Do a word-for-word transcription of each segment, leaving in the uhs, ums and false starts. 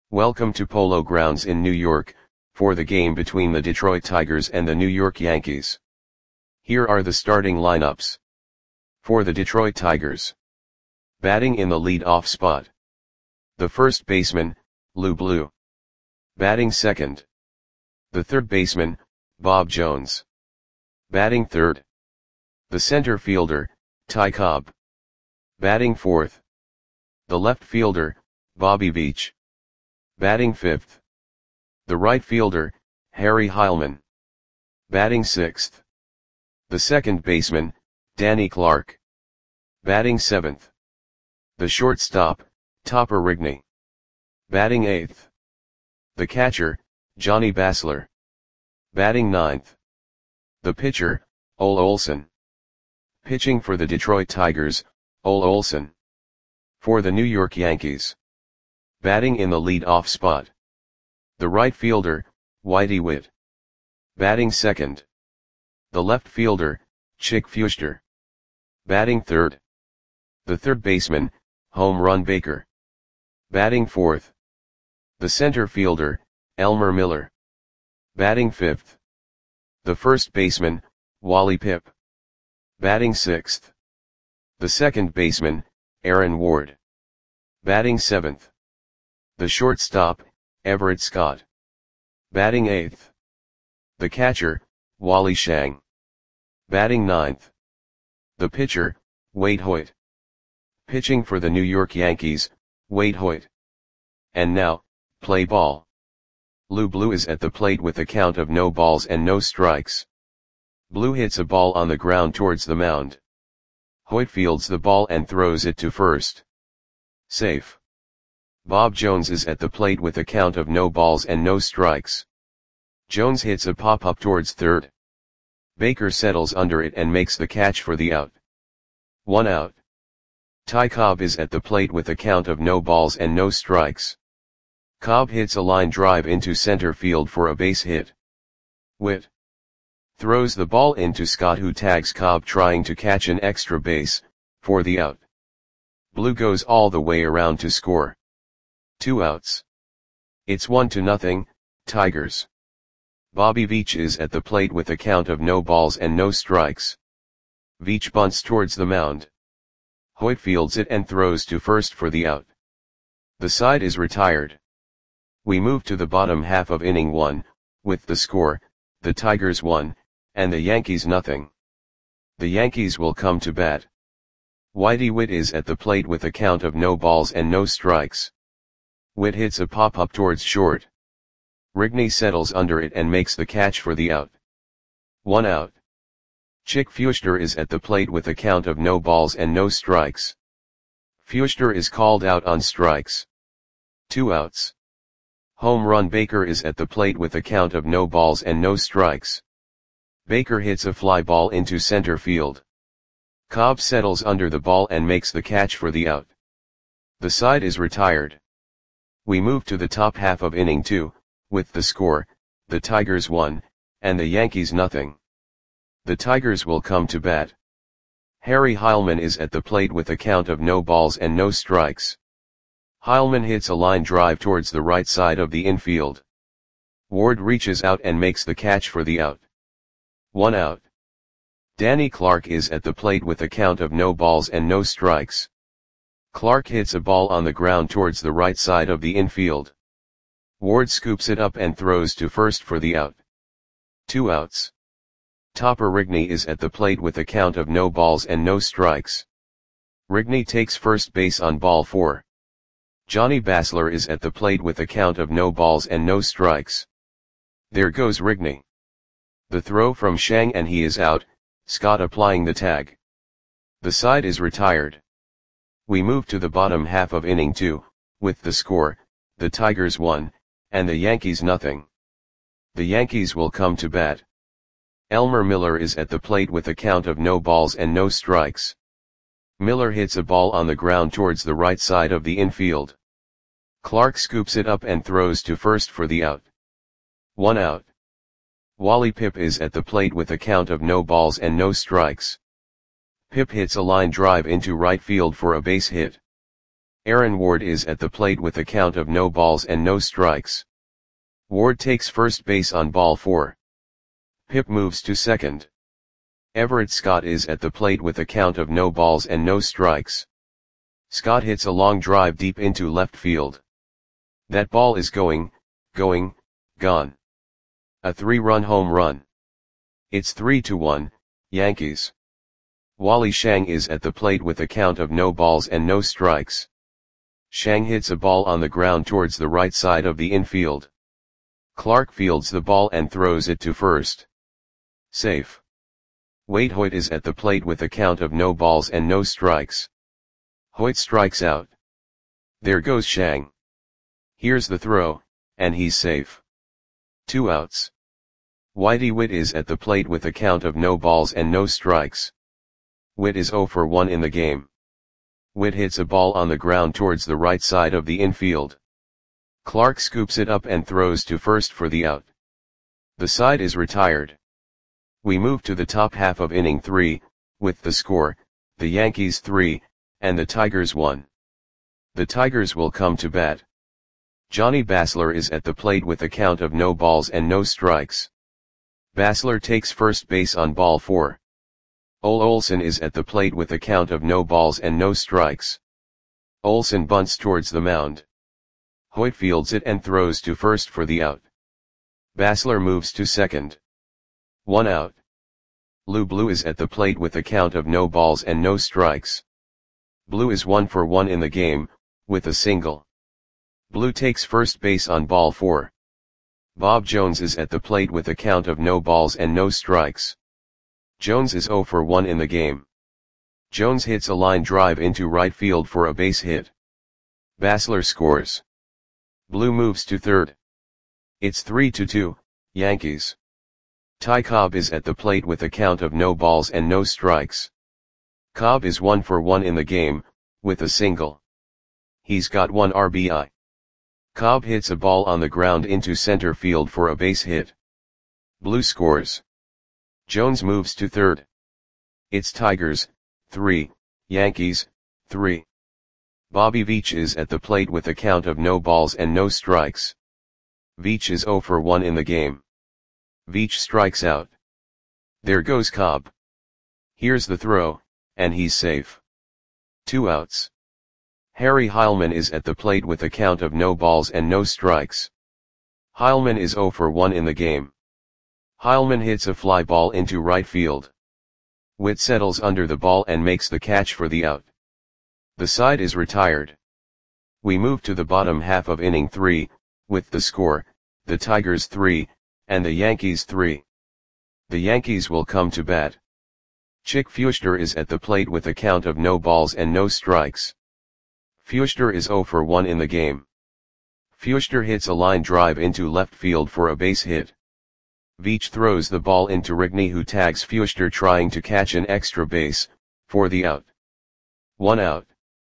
Welcome to Polo Grounds in New York, for the game between the Detroit Tigers and the New York Yankees. Here are the starting lineups. For the Detroit Tigers. Batting in the lead-off spot. The first baseman, Lou Blue. Batting second. The third baseman, Bob Jones. Batting third. The center fielder, Ty Cobb. Batting fourth. The left fielder, Bobby Veach. Batting fifth. The right fielder, Harry Heilmann. Batting sixth. The second baseman, Danny Clark. Batting seventh. The shortstop, Topper Rigney. Batting eighth. The catcher, Johnny Basler. Batting ninth. The pitcher, Ole Olson. Pitching for the Detroit Tigers, Ole Olson. For the New York Yankees. Batting in the lead-off spot. The right fielder, Whitey Witt. Batting second. The left fielder, Chick Feuchter. Batting third. The third baseman, Home Run Baker. Batting fourth. The center fielder, Elmer Miller. Batting fifth. The first baseman, Wally Pipp. Batting sixth. The second baseman, Aaron Ward. Batting seventh. The shortstop, Everett Scott. Batting eighth. The catcher, Wally Shang. Batting ninth. The pitcher, Wade Hoyt. Pitching for the New York Yankees, Wade Hoyt. And now, play ball. Lou Blue is at the plate with a count of no balls and no strikes. Blue hits a ball on the ground towards the mound. Hoyt fields the ball and throws it to first. Safe. Bob Jones is at the plate with a count of no balls and no strikes. Jones hits a pop-up towards third. Baker settles under it and makes the catch for the out. One out. Ty Cobb is at the plate with a count of no balls and no strikes. Cobb hits a line drive into center field for a base hit. Witt throws the ball into Scott, who tags Cobb trying to catch an extra base, for the out. Blue goes all the way around to score. Two outs. It's one to nothing, Tigers. Bobby Veach is at the plate with a count of no balls and no strikes. Veach bunts towards the mound. Hoyt fields it and throws to first for the out. The side is retired. We move to the bottom half of inning one, with the score, the Tigers one, and the Yankees nothing. The Yankees will come to bat. Whitey Witt is at the plate with a count of no balls and no strikes. Witt hits a pop-up towards short. Rigney settles under it and makes the catch for the out. One out. Chick Feuchter is at the plate with a count of no balls and no strikes. Feuchter is called out on strikes. Two outs. Home Run Baker is at the plate with a count of no balls and no strikes. Baker hits a fly ball into center field. Cobb settles under the ball and makes the catch for the out. The side is retired. We move to the top half of inning two, with the score, the Tigers one, and the Yankees nothing. The Tigers will come to bat. Harry Heilmann is at the plate with a count of no balls and no strikes. Heilmann hits a line drive towards the right side of the infield. Ward reaches out and makes the catch for the out. One out. Danny Clark is at the plate with a count of no balls and no strikes. Clark hits a ball on the ground towards the right side of the infield. Ward scoops it up and throws to first for the out. Two outs. Topper Rigney is at the plate with a count of no balls and no strikes. Rigney takes first base on ball four. Johnny Basler is at the plate with a count of no balls and no strikes. There goes Rigney. The throw from Shang and he is out, Scott applying the tag. The side is retired. We move to the bottom half of inning two, with the score, the Tigers one, and the Yankees nothing. The Yankees will come to bat. Elmer Miller is at the plate with a count of no balls and no strikes. Miller hits a ball on the ground towards the right side of the infield. Clark scoops it up and throws to first for the out. One out. Wally Pipp is at the plate with a count of no balls and no strikes. Pipp hits a line drive into right field for a base hit. Aaron Ward is at the plate with a count of no balls and no strikes. Ward takes first base on ball four. Pip moves to second. Everett Scott is at the plate with a count of no balls and no strikes. Scott hits a long drive deep into left field. That ball is going, going, gone. A three-run home run. It's three to one, Yankees. Wally Shang is at the plate with a count of no balls and no strikes. Shang hits a ball on the ground towards the right side of the infield. Clark fields the ball and throws it to first. Safe. Wade Hoyt is at the plate with a count of no balls and no strikes. Hoyt strikes out. There goes Shang. Here's the throw, and he's safe. Two outs. Whitey Witt is at the plate with a count of no balls and no strikes. Witt is oh for one in the game. Witt hits a ball on the ground towards the right side of the infield. Clark scoops it up and throws to first for the out. The side is retired. We move to the top half of inning three, with the score, the Yankees three, and the Tigers one. The Tigers will come to bat. Johnny Basler is at the plate with a count of no balls and no strikes. Basler takes first base on ball four. Ole Olson is at the plate with a count of no balls and no strikes. Olson bunts towards the mound. Hoyt fields it and throws to first for the out. Basler moves to second. One out. Lou Blue is at the plate with a count of no balls and no strikes. Blue is one for one in the game, with a single. Blue takes first base on ball four. Bob Jones is at the plate with a count of no balls and no strikes. Jones is oh for one in the game. Jones hits a line drive into right field for a base hit. Basler scores. Blue moves to third. It's three to two, Yankees. Ty Cobb is at the plate with a count of no balls and no strikes. Cobb is one for one in the game, with a single. He's got one R B I. Cobb hits a ball on the ground into center field for a base hit. Blue scores. Jones moves to third. It's Tigers, three, Yankees, three. Bobby Veach is at the plate with a count of no balls and no strikes. Veach is oh for one in the game. Veach strikes out. There goes Cobb. Here's the throw, and he's safe. Two outs. Harry Heilman is at the plate with a count of no balls and no strikes. Heilman is oh for one in the game. Heilman hits a fly ball into right field. Witt settles under the ball and makes the catch for the out. The side is retired. We move to the bottom half of inning three, with the score, the Tigers three, and the Yankees three. The Yankees will come to bat. Chick Feuchter is at the plate with a count of no balls and no strikes. Feuchter is oh for one in the game. Feuchter hits a line drive into left field for a base hit. Veach throws the ball into Rigney, who tags Feuchter trying to catch an extra base, for the out. One out.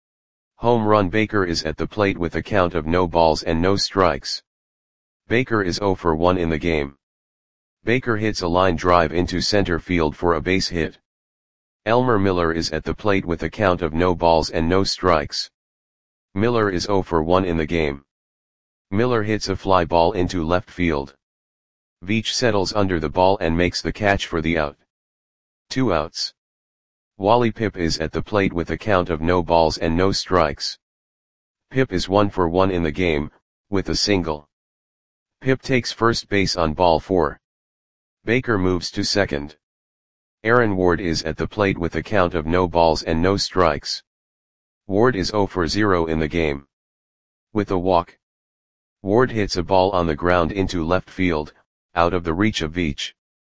Home run. Baker is at the plate with a count of no balls and no strikes. Baker is oh for one in the game. Baker hits a line drive into center field for a base hit. Elmer Miller is at the plate with a count of no balls and no strikes. Miller is oh for one in the game. Miller hits a fly ball into left field. Veach settles under the ball and makes the catch for the out. Two outs. Wally Pipp is at the plate with a count of no balls and no strikes. Pipp is one for one in the game, with a single. Pipp takes first base on ball four. Baker moves to second. Aaron Ward is at the plate with a count of no balls and no strikes. Ward is oh for zero in the game. With a walk. Ward hits a ball on the ground into left field, out of the reach of Veach.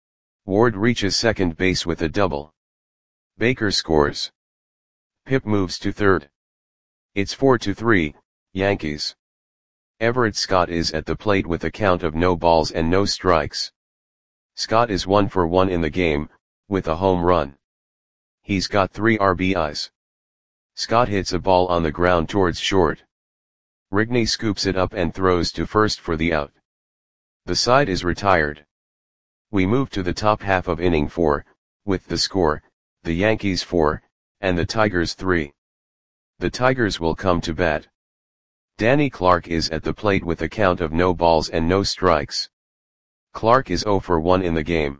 Ward reaches second base with a double. Baker scores. Pipp moves to third. It's four to three, Yankees. Everett Scott is at the plate with a count of no balls and no strikes. Scott is one for one in the game, with a home run. He's got three R B Is. Scott hits a ball on the ground towards short. Rigney scoops it up and throws to first for the out. The side is retired. We move to the top half of inning four, with the score, the Yankees four, and the Tigers three. The Tigers will come to bat. Danny Clark is at the plate with a count of no balls and no strikes. Clark is zero for one in the game.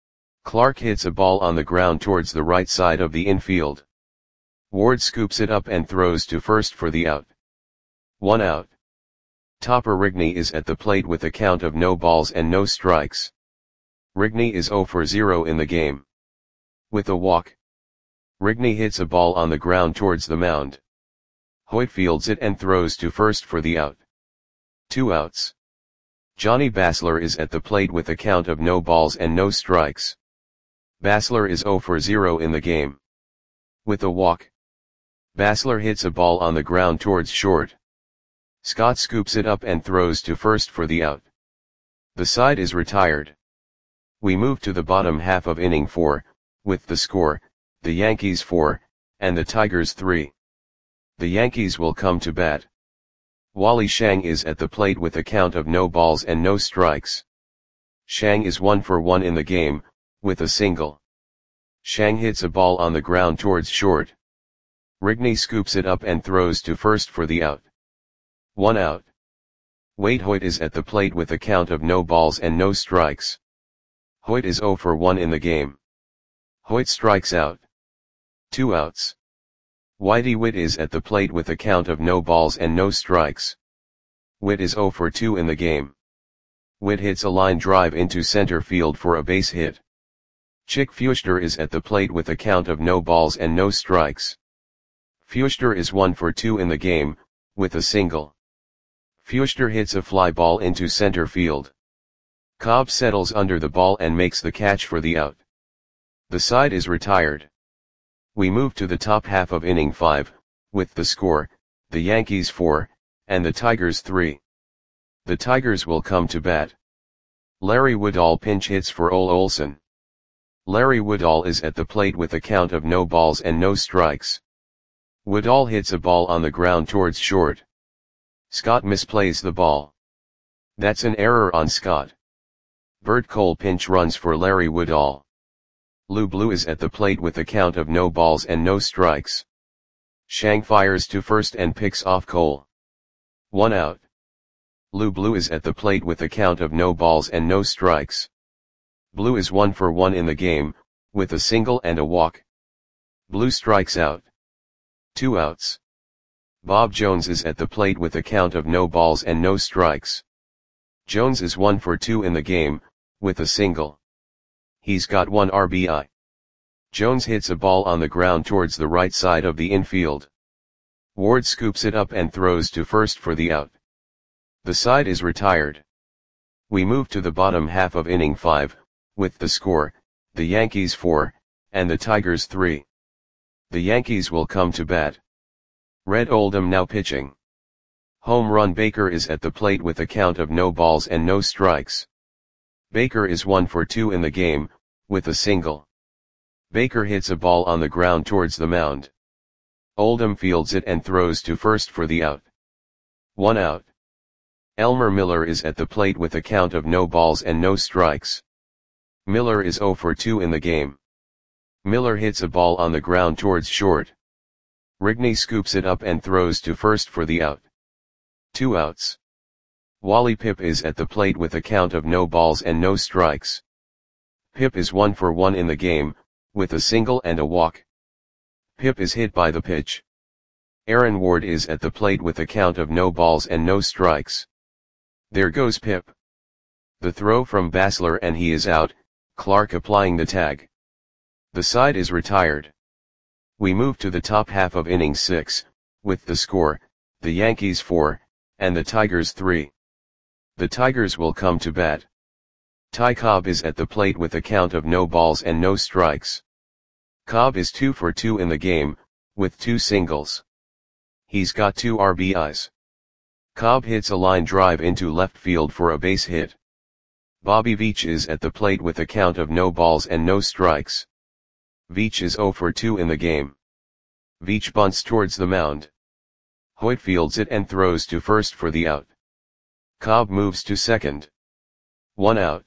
Clark hits a ball on the ground towards the right side of the infield. Ward scoops it up and throws to first for the out. One out. Topper Rigney is at the plate with a count of no balls and no strikes. Rigney is zero for zero in the game. With a walk, Rigney hits a ball on the ground towards the mound. Hoyt fields it and throws to first for the out. Two outs. Johnny Basler is at the plate with a count of no balls and no strikes. Basler is zero for zero in the game. With a walk, Basler hits a ball on the ground towards short. Scott scoops it up and throws to first for the out. The side is retired. We move to the bottom half of inning four, with the score, the Yankees four, and the Tigers three. The Yankees will come to bat. Wally Shang is at the plate with a count of no balls and no strikes. Shang is one for one in the game, with a single. Shang hits a ball on the ground towards short. Rigney scoops it up and throws to first for the out. One out. Wade Hoyt is at the plate with a count of no balls and no strikes. Hoyt is zero for one in the game. Hoyt strikes out. Two outs. Whitey Witt is at the plate with a count of no balls and no strikes. Witt is zero for two in the game. Witt hits a line drive into center field for a base hit. Chick Feuchter is at the plate with a count of no balls and no strikes. Feuchter is one for two in the game, with a single. Feuchter hits a fly ball into center field. Cobb settles under the ball and makes the catch for the out. The side is retired. We move to the top half of inning five, with the score, the Yankees four, and the Tigers three. The Tigers will come to bat. Larry Woodall pinch hits for Ole Olson. Larry Woodall is at the plate with a count of no balls and no strikes. Woodall hits a ball on the ground towards short. Scott misplays the ball. That's an error on Scott. Bert Cole pinch runs for Larry Woodall. Lou Blue is at the plate with a count of no balls and no strikes. Shang fires to first and picks off Cole. One out. Lou Blue is at the plate with a count of no balls and no strikes. Blue is one for one in the game, with a single and a walk. Blue strikes out. Two outs. Bob Jones is at the plate with a count of no balls and no strikes. Jones is one for two in the game, with a single. He's got one R B I. Jones hits a ball on the ground towards the right side of the infield. Ward scoops it up and throws to first for the out. The side is retired. We move to the bottom half of inning five, with the score, the Yankees four, and the Tigers three. The Yankees will come to bat. Red Oldham now pitching. Home run Baker is at the plate with a count of no balls and no strikes. Baker is one for two in the game, with a single. Baker hits a ball on the ground towards the mound. Oldham fields it and throws to first for the out. One out. Elmer Miller is at the plate with a count of no balls and no strikes. Miller is zero for two in the game. Miller hits a ball on the ground towards short. Rigney scoops it up and throws to first for the out. Two outs. Wally Pipp is at the plate with a count of no balls and no strikes. Pipp is one for one in the game, with a single and a walk. Pipp is hit by the pitch. Aaron Ward is at the plate with a count of no balls and no strikes. There goes Pipp. The throw from Basler and he is out, Clark applying the tag. The side is retired. We move to the top half of inning six, with the score, the Yankees four, and the Tigers three. The Tigers will come to bat. Ty Cobb is at the plate with a count of no balls and no strikes. Cobb is two for two in the game, with two singles. He's got two R B Is. Cobb hits a line drive into left field for a base hit. Bobby Veach is at the plate with a count of no balls and no strikes. Veach is zero for two in the game. Veach bunts towards the mound. Hoyt fields it and throws to first for the out. Cobb moves to second. One out.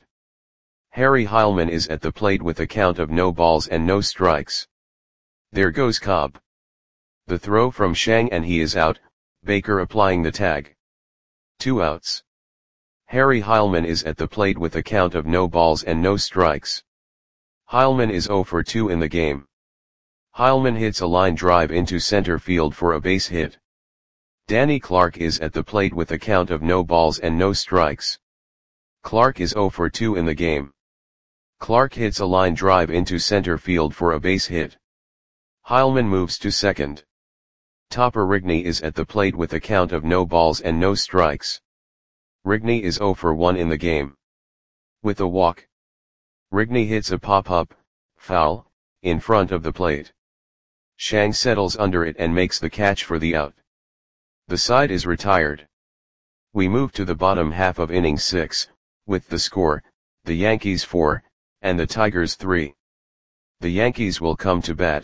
Harry Heilman is at the plate with a count of no balls and no strikes. There goes Cobb. The throw from Shang and he is out, Baker applying the tag. Two outs. Harry Heilmann is at the plate with a count of no balls and no strikes. Heilmann is oh for two in the game. Heilmann hits a line drive into center field for a base hit. Danny Clark is at the plate with a count of no balls and no strikes. Clark is oh for two in the game. Clark hits a line drive into center field for a base hit. Heilmann moves to second. Topper Rigney is at the plate with a count of no balls and no strikes. Rigney is oh for one in the game. With a walk. Rigney hits a pop-up, foul, in front of the plate. Shang settles under it and makes the catch for the out. The side is retired. We move to the bottom half of inning six, with the score, the Yankees four, and the Tigers three. The Yankees will come to bat.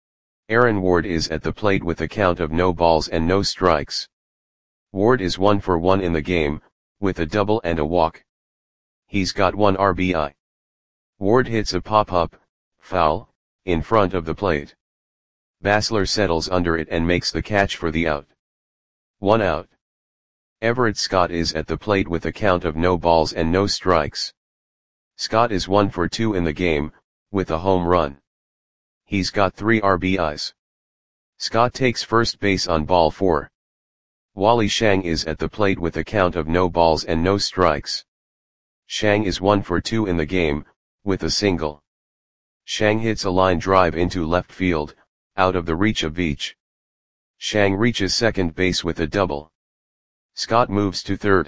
Aaron Ward is at the plate with a count of no balls and no strikes. Ward is one for one in the game, with a double and a walk. He's got one R B I. Ward hits a pop-up, foul, in front of the plate. Basler settles under it and makes the catch for the out. One out. Everett Scott is at the plate with a count of no balls and no strikes. Scott is one for two in the game, with a home run. He's got three R B Is. Scott takes first base on ball four. Wally Shang is at the plate with a count of no balls and no strikes. Shang is one for two in the game, with a single. Shang hits a line drive into left field, out of the reach of Veach. Shang reaches second base with a double. Scott moves to third.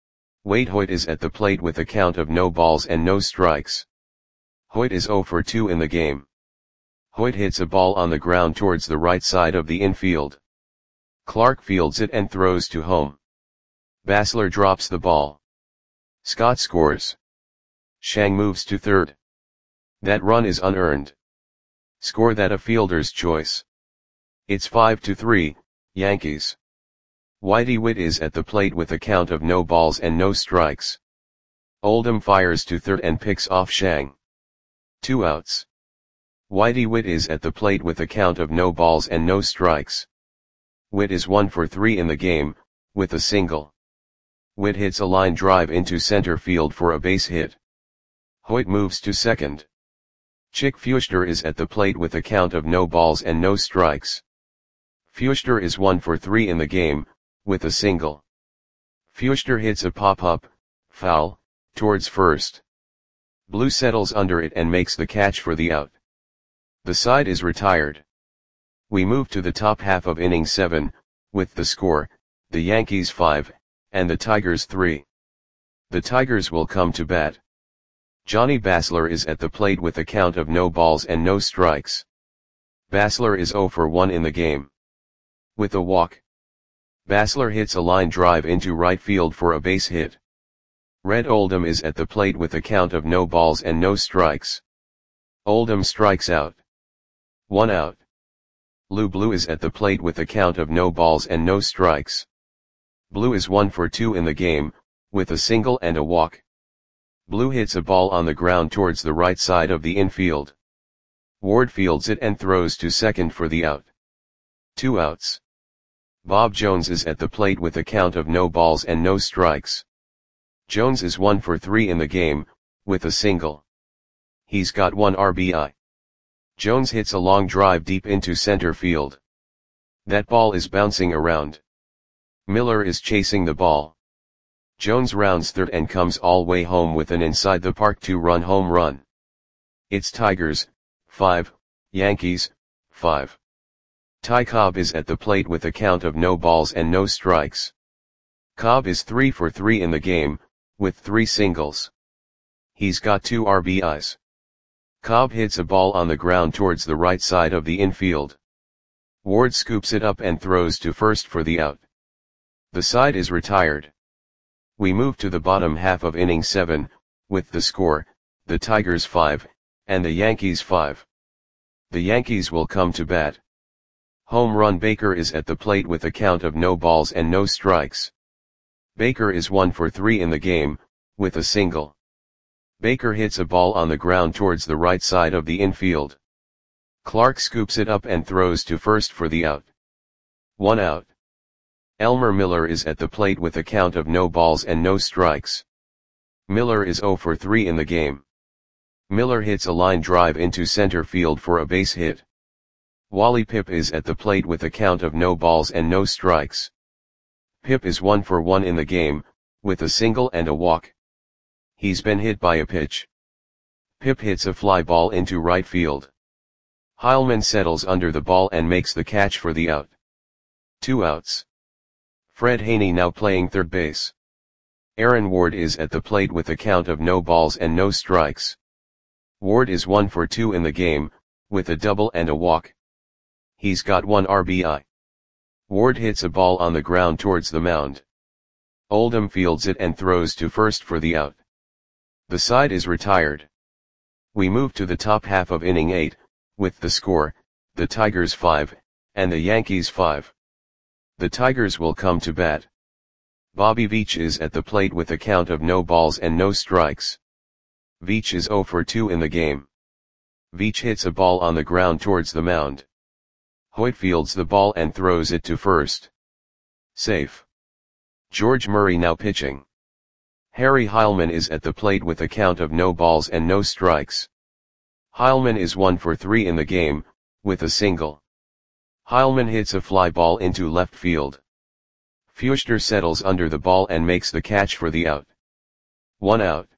Wade Hoyt is at the plate with a count of no balls and no strikes. Hoyt is oh for two in the game. Hoyt hits a ball on the ground towards the right side of the infield. Clark fields it and throws to home. Basler drops the ball. Scott scores. Shang moves to third. That run is unearned. Score that a fielder's choice. It's five to three, Yankees. Whitey Witt is at the plate with a count of no balls and no strikes. Oldham fires to third and picks off Shang. Two outs. Whitey Witt is at the plate with a count of no balls and no strikes. Witt is one for three in the game, with a single. Witt hits a line drive into center field for a base hit. Hoyt moves to second. Chick Feuchter is at the plate with a count of no balls and no strikes. Feuchter is one for three in the game, with a single. Feuchter hits a pop-up, foul, towards first. Blue settles under it and makes the catch for the out. The side is retired. We move to the top half of inning seven, with the score, the Yankees five, and the Tigers three. The Tigers will come to bat. Johnny Basler is at the plate with a count of no balls and no strikes. Basler is oh for one in the game. With a walk. Basler hits a line drive into right field for a base hit. Red Oldham is at the plate with a count of no balls and no strikes. Oldham strikes out. One out. Lou Blue is at the plate with a count of no balls and no strikes. Blue is one for two in the game, with a single and a walk. Blue hits a ball on the ground towards the right side of the infield. Ward fields it and throws to second for the out. Two outs. Bob Jones is at the plate with a count of no balls and no strikes. Jones is one for three in the game, with a single. He's got one R B I. Jones hits a long drive deep into center field. That ball is bouncing around. Miller is chasing the ball. Jones rounds third and comes all way home with an inside the park two-run home run. It's Tigers, five, Yankees, five. Ty Cobb is at the plate with a count of no balls and no strikes. Cobb is three for three in the game, with three singles. He's got two R B Is. Cobb hits a ball on the ground towards the right side of the infield. Ward scoops it up and throws to first for the out. The side is retired. We move to the bottom half of inning seven, with the score, the Tigers five, and the Yankees five. The Yankees will come to bat. Home run Baker is at the plate with a count of no balls and no strikes. Baker is one for three in the game, with a single. Baker hits a ball on the ground towards the right side of the infield. Clark scoops it up and throws to first for the out. One out. Elmer Miller is at the plate with a count of no balls and no strikes. Miller is zero for three in the game. Miller hits a line drive into center field for a base hit. Wally Pipp is at the plate with a count of no balls and no strikes. Pipp is one for one in the game, with a single and a walk. He's been hit by a pitch. Pipp hits a fly ball into right field. Heilmann settles under the ball and makes the catch for the out. Two outs. Fred Haney now playing third base. Aaron Ward is at the plate with a count of no balls and no strikes. Ward is one for two in the game, with a double and a walk. He's got one R B I. Ward hits a ball on the ground towards the mound. Oldham fields it and throws to first for the out. The side is retired. We move to the top half of inning eight, with the score, the Tigers five, and the Yankees five. The Tigers will come to bat. Bobby Veach is at the plate with a count of no balls and no strikes. Veach is zero for two in the game. Veach hits a ball on the ground towards the mound. Hoyt fields the ball and throws it to first. Safe. George Murray now pitching. Harry Heilmann is at the plate with a count of no balls and no strikes. Heilmann is one for three in the game, with a single. Heilmann hits a fly ball into left field. Feuchter settles under the ball and makes the catch for the out. One out.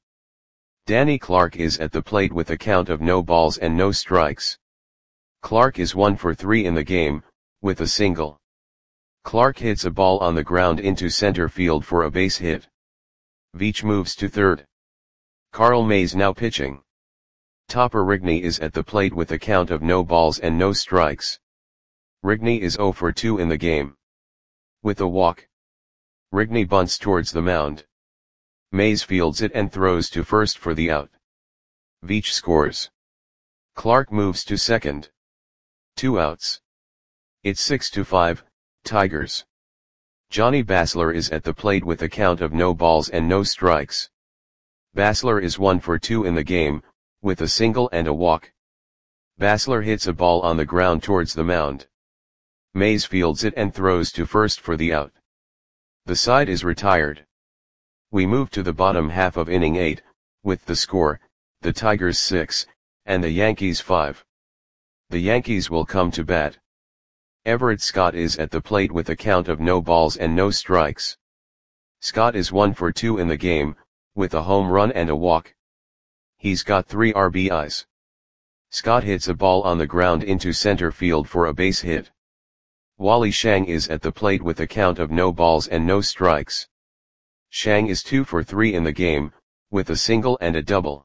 Danny Clark is at the plate with a count of no balls and no strikes. Clark is one for three in the game, with a single. Clark hits a ball on the ground into center field for a base hit. Veach moves to third. Carl Mays now pitching. Topper Rigney is at the plate with a count of no balls and no strikes. Rigney is zero for two in the game. With a walk. Rigney bunts towards the mound. Mays fields it and throws to first for the out. Veach scores. Clark moves to second. Two outs. It's six to five, Tigers. Johnny Basler is at the plate with a count of no balls and no strikes. Basler is one for two in the game, with a single and a walk. Basler hits a ball on the ground towards the mound. Mays fields it and throws to first for the out. The side is retired. We move to the bottom half of inning eight, with the score, the Tigers six, and the Yankees five. The Yankees will come to bat. Everett Scott is at the plate with a count of no balls and no strikes. Scott is one for two in the game, with a home run and a walk. He's got three R B Is. Scott hits a ball on the ground into center field for a base hit. Wally Shang is at the plate with a count of no balls and no strikes. Shang is two for three in the game, with a single and a double.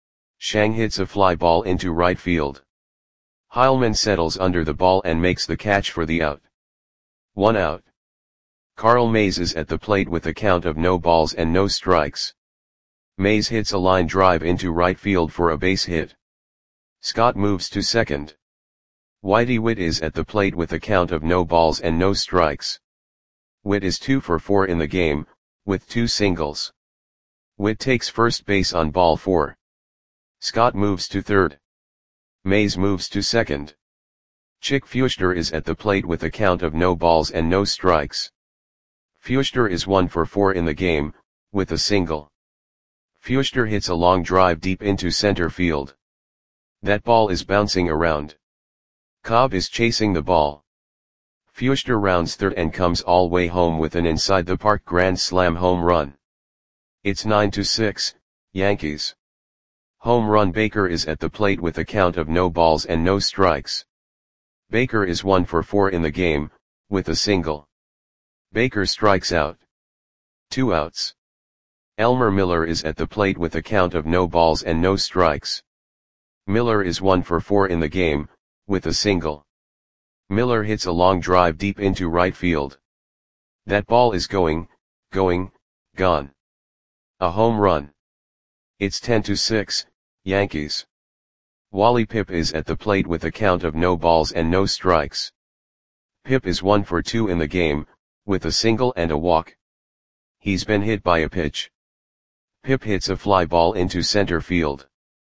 Shang hits a fly ball into right field. Heilmann settles under the ball and makes the catch for the out. One out. Carl Mays is at the plate with a count of no balls and no strikes. Mays hits a line drive into right field for a base hit. Scott moves to second. Whitey Witt is at the plate with a count of no balls and no strikes. Witt is two for four in the game, with two singles. Witt takes first base on ball four. Scott moves to third. Mays moves to second. Chick Feuchter is at the plate with a count of no balls and no strikes. Feuchter is one for four in the game, with a single. Feuchter hits a long drive deep into center field. That ball is bouncing around. Cobb is chasing the ball. Feuchter rounds third and comes all way home with an inside the park grand slam home run. It's nine to six, Yankees. Home run. Baker is at the plate with a count of no balls and no strikes. Baker is one for four in the game, with a single. Baker strikes out. Two outs. Elmer Miller is at the plate with a count of no balls and no strikes. Miller is one for four in the game, with a single. Miller hits a long drive deep into right field. That ball is going, going, gone. A home run. It's ten to six, Yankees. Wally Pipp is at the plate with a count of no balls and no strikes. Pipp is one for two in the game, with a single and a walk. He's been hit by a pitch. Pipp hits a fly ball into center field.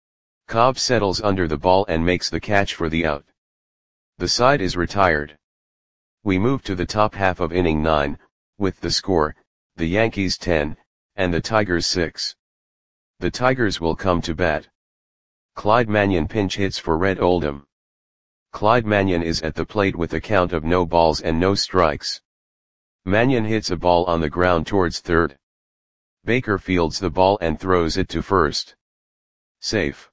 Cobb settles under the ball and makes the catch for the out. The side is retired. We move to the top half of inning nine, with the score, the Yankees ten, and the Tigers six. The Tigers will come to bat. Clyde Mannion pinch hits for Red Oldham. Clyde Mannion is at the plate with a count of no balls and no strikes. Mannion hits a ball on the ground towards third. Baker fields the ball and throws it to first. Safe.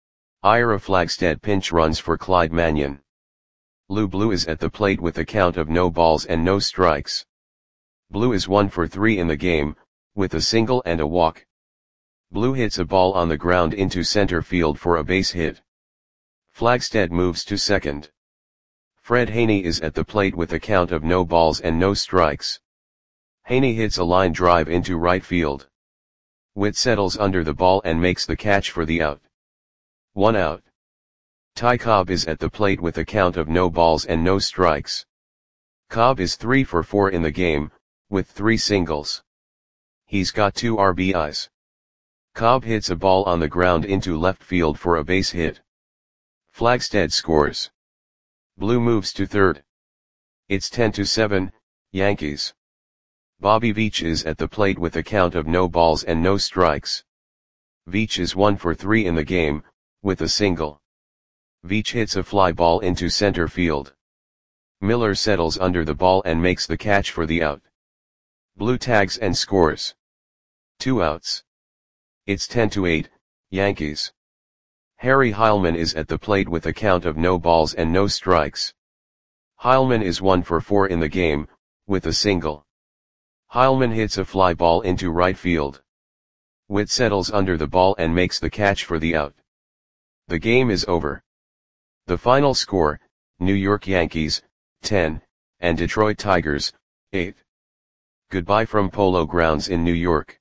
Ira Flagstead pinch runs for Clyde Mannion. Lou Blue is at the plate with a count of no balls and no strikes. Blue is one for three in the game, with a single and a walk. Blue hits a ball on the ground into center field for a base hit. Flagstead moves to second. Fred Haney is at the plate with a count of no balls and no strikes. Haney hits a line drive into right field. Witt settles under the ball and makes the catch for the out. One out. Ty Cobb is at the plate with a count of no balls and no strikes. Cobb is three for four in the game, with three singles. He's got two R B Is. Cobb hits a ball on the ground into left field for a base hit. Flagstead scores. Blue moves to third. It's ten to seven, Yankees. Bobby Veach is at the plate with a count of no balls and no strikes. Veach is one for three in the game, with a single. Veach hits a fly ball into center field. Miller settles under the ball and makes the catch for the out. Blue tags and scores. Two outs. It's ten to eight, Yankees. Harry Heilman is at the plate with a count of no balls and no strikes. Heilman is one for four in the game, with a single. Heilman hits a fly ball into right field. Witt settles under the ball and makes the catch for the out. The game is over. The final score, New York Yankees, ten, and Detroit Tigers, eight. Goodbye from Polo Grounds in New York.